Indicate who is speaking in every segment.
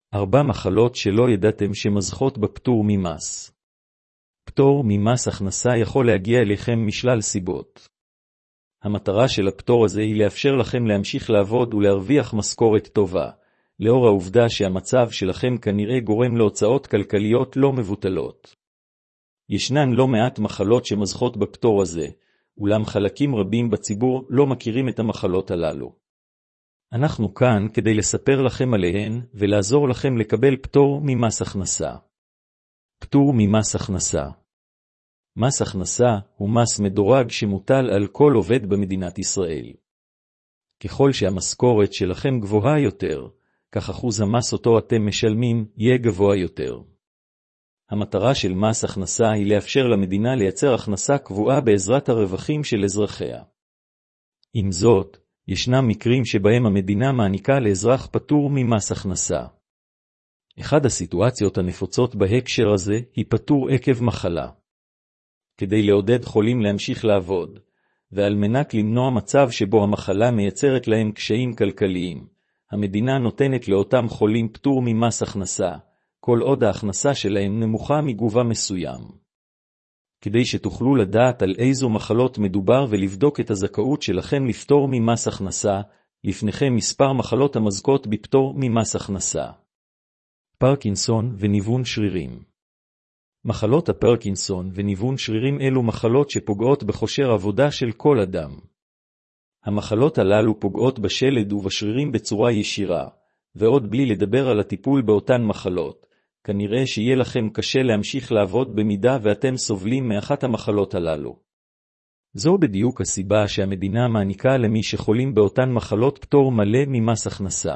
Speaker 1: 4 מחלות שלא ידעתם שמזכות בפטור ממס. פטור ממס הכנסה יכול להגיע אליכם משלל סיבות. המטרה של הפטור הזה היא לאפשר לכם להמשיך לעבוד ולהרוויח משכורת טובה, לאור העובדה שהמצב שלכם כנראה גורם להוצאות כלכליות לא מבוטלות. ישנן לא מעט מחלות שמזכות בפטור הזה, אולם חלקים רבים בציבור לא מכירים את המחלות הללו. אנחנו כאן כדי לספר לכם עליהן ולעזור לכם לקבל פטור ממס הכנסה. פטור ממס הכנסה. מס הכנסה הוא מס מדורג שמוטל על כל עובד במדינת ישראל. ככל שהמשכורת שלכם גבוהה יותר, כך אחוז המס אותו אתם משלמים יהיה גבוה יותר. המטרה של מס הכנסה היא לאפשר למדינה לייצר הכנסה קבועה בעזרת הרווחים של אזרחיה. עם זאת, ישנם מקרים שבהם המדינה מעניקה לאזרח פטור ממס הכנסה. אחד הסיטואציות הנפוצות בהקשר הזה היא פטור עקב מחלה. כדי לעודד חולים להמשיך לעבוד, ועל מנת למנוע מצב שבו המחלה מייצרת להם קשיים כלכליים, המדינה נותנת לאותם חולים פטור ממס הכנסה, כל עוד ההכנסה שלהם נמוכה מגובה מסוים. כדי שתוכלו לדעת על איזו מחלות מדובר ולבדוק את הזכאות שלכם לפטור ממס הכנסה, לפניכם מספר מחלות המזכות בפטור ממס הכנסה. פרקינסון וניוון שרירים. מחלות הפרקינסון וניוון שרירים אלו מחלות שפוגעות בכושר עבודה של כל אדם. המחלות הללו פוגעות בשלד ובשרירים בצורה ישירה, ועוד בלי לדבר על הטיפול באותן מחלות. כנראה שיהיה לכם קשה להמשיך לעבוד במידה ואתם סובלים מאחת המחלות הללו. זו בדיוק הסיבה שהמדינה מעניקה למי שחולים באותן מחלות פטור מלא ממס הכנסה.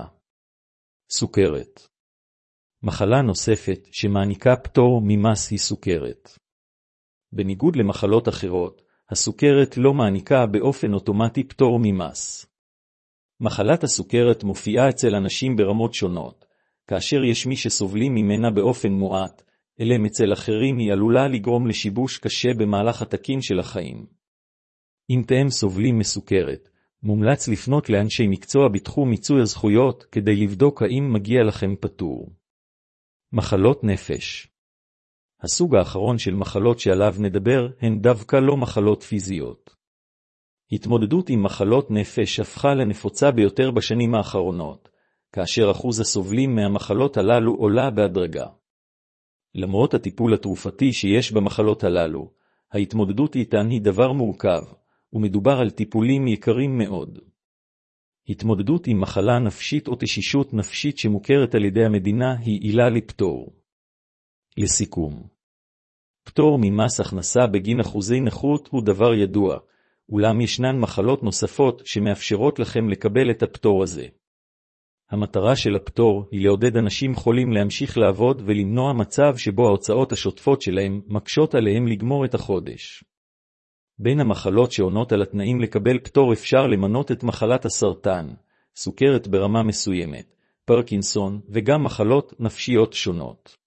Speaker 1: סוכרת. מחלה נוספת שמעניקה פטור ממס היא סוכרת. בניגוד למחלות אחרות, הסוכרת לא מעניקה באופן אוטומטי פטור ממס. מחלת הסוכרת מופיעה אצל אנשים ברמות שונות, כאשר יש מי שסובלים ממנה באופן מועט, אלא אצל אחרים היא עלולה לגרום לשיבוש קשה במהלך התקין של החיים. אם אתם סובלים מסוכרת, מומלץ לפנות לאנשי מקצוע בתחום מיצוי הזכויות כדי לבדוק האם מגיע לכם פטור. מחלות נפש. הסוג האחרון של מחלות שעליו נדבר הן דווקא לא מחלות פיזיות. התמודדות עם מחלות נפש הפכה לנפוצה ביותר בשנים האחרונות, כאשר אחוז הסובלים מהמחלות הללו עולה בהדרגה. למרות הטיפול התרופתי שיש במחלות הללו, ההתמודדות איתן היא דבר מורכב, ומדובר על טיפולים יקרים מאוד. התמודדות עם מחלה נפשית או תשישות נפשית שמוכרת על ידי המדינה היא עילה לפטור. לסיכום, פטור ממס הכנסה בגין אחוזי נכות הוא דבר ידוע, אולם ישנן מחלות נוספות שמאפשרות לכם לקבל את הפטור הזה. המטרה של הפטור היא לעודד אנשים חולים להמשיך לעבוד ולמנוע מצב שבו ההוצאות השוטפות שלהם מקשות עליהם לגמור את החודש. בין המחלות שעונות על התנאים לקבל פטור אפשר למנות את מחלת הסרטן, סוכרת ברמה מסוימת, פרקינסון וגם מחלות נפשיות שונות.